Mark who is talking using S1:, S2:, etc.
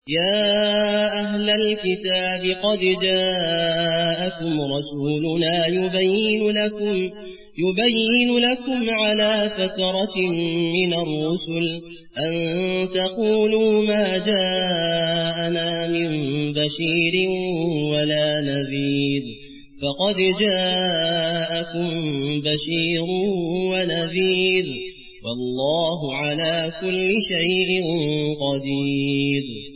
S1: يا أهل الكتاب قد جاءكم رسولنا يبين لكم على فترة من الرسل أن تقولوا ما جاءنا من بشير ولا نذير فقد جاءكم بشير ونذير والله على كل شيء قدير